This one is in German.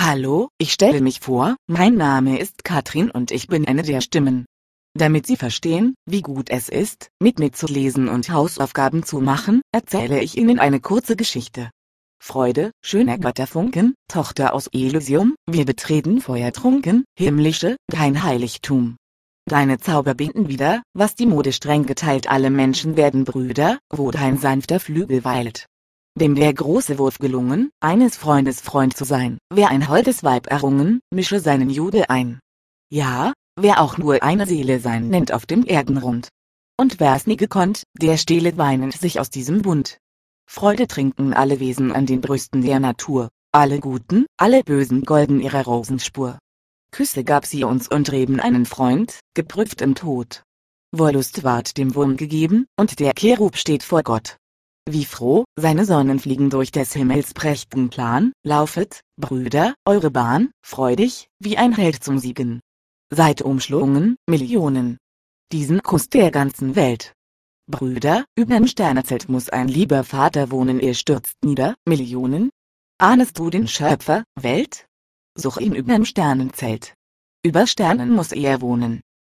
Hallo, ich stelle mich vor, mein Name ist Katrin und ich bin eine der Stimmen. Damit Sie verstehen, wie gut es ist, mit mir zu lesen und Hausaufgaben zu machen, erzähle ich Ihnen eine kurze Geschichte. Freude, schöner Götterfunken, Tochter aus Elysium, wir betreten feuertrunken, himmlische, dein Heiligtum. Deine Zauber binden wieder, was die Mode streng geteilt, alle Menschen werden Brüder, wo dein sanfter Flügel weilt. Dem wär große Wurf gelungen, eines Freundes Freund zu sein, wer ein holdes Weib errungen, mische seinen Jude ein. Ja, wer auch nur eine Seele sein nennt auf dem Erdenrund. Und wer's nie gekonnt, der stehle weinend sich aus diesem Bund. Freude trinken alle Wesen an den Brüsten der Natur, alle Guten, alle Bösen golden ihrer Rosenspur. Küsse gab sie uns und Reben einen Freund, geprüft im Tod. Wollust ward dem Wurm gegeben, und der Cherub steht vor Gott. Wie froh, seine Sonnen fliegen durch des Himmels prächtigen Plan, laufet, Brüder, eure Bahn, freudig, wie ein Held zum Siegen. Seid umschlungen, Millionen. Diesen Kuss der ganzen Welt. Brüder, überm Sternezelt muss ein lieber Vater wohnen, ihr stürzt nieder, Millionen. Ahnest du den Schöpfer, Welt? Such ihn überm Sternenzelt. Über Sternen muss er wohnen.